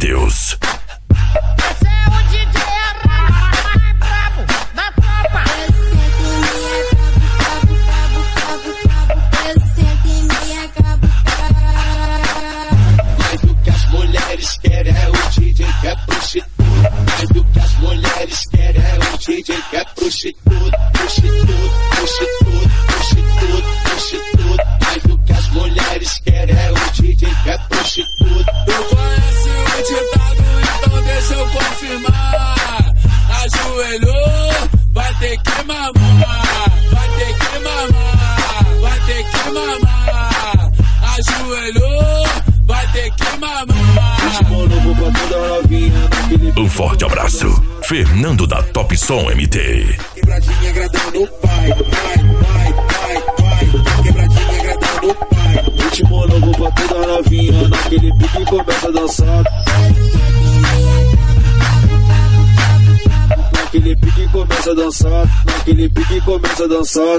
Matheus. Esse é o DJ mais brabo da tropa. Mas o que as mulheres querem é o DJ que é prostituto. Mas o que as mulheres querem é o DJ que é prostituto. Prostituto, prostituto, prostituto, prostituto. Mas o que as mulheres querem é o DJ que é prostituto. Tu conhece o ditado, então deixa eu confirmar. Ajoelhou, vai ter que mamar. Vai ter que mamar, vai ter que mamar. Ajoelhou, vai ter que mamar. Um forte abraço, Fernando da Top Som MT. Quebradinha agradando o pai, pai, pai, pai. Quebradinha agradando o pai. Último novo pra toda novinha, naquele pique começa a dançar. Naquele pique começa a dançar, naquele pique começa a dançar.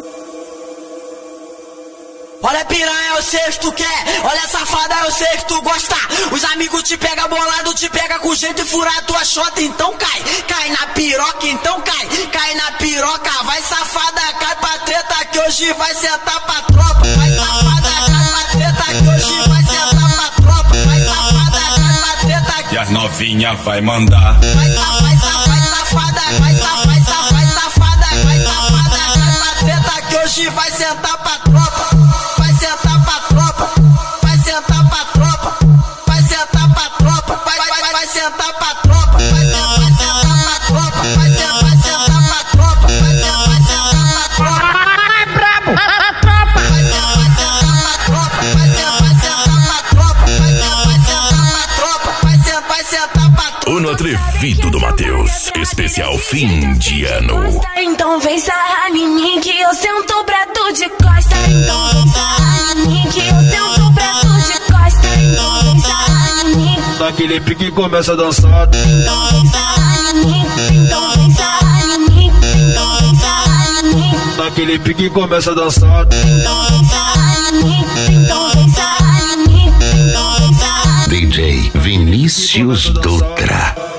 Olha piranha, eu sei que tu quer. Olha safada, eu sei que tu gosta. Os amigos te pega bolado, te pega com jeito e fura a tua xota. Então cai, cai na piroca, então cai, cai na piroca. Vai safada, cai pra treta que hoje vai sentar pra tropa. Vai safada, cai pra treta que hoje vai sentar pra tropa. Vai safada, cai pra treta que... E as novinha vai mandar. Vai safada, vai safada, cai pra treta que hoje vai sentar pra tropa. Vai sentar pra tropa, vai sentar pra tropa, vai sentar pra tropa, vai sentar pra tropa, vai sentar pra tropa, vai sentar pra tropa, vai sentar pra tropa. Mais brabo da tropa. Vai sentar pra tropa, vai sentar pra tropa, vai sentar pra tropa, vai sentar pra tropa. O no atrevido do Matheus, especial fim de ano. Então vem sarrar em mim que eu sento pra tu de costa. Então vem sarrar em mim que eu sento pra tu de costa. Então vem sarrar em mim. Naquele pique começa a dançar. Então vem sarrar em mim. Então vem sarrar em mim. Então vem sarrar em mim. Naquele pique começa a dançar. Então vem sarrar em mim. Então vem sarrar em mim. Então vem sarrar. DJ Vinícius Dutra.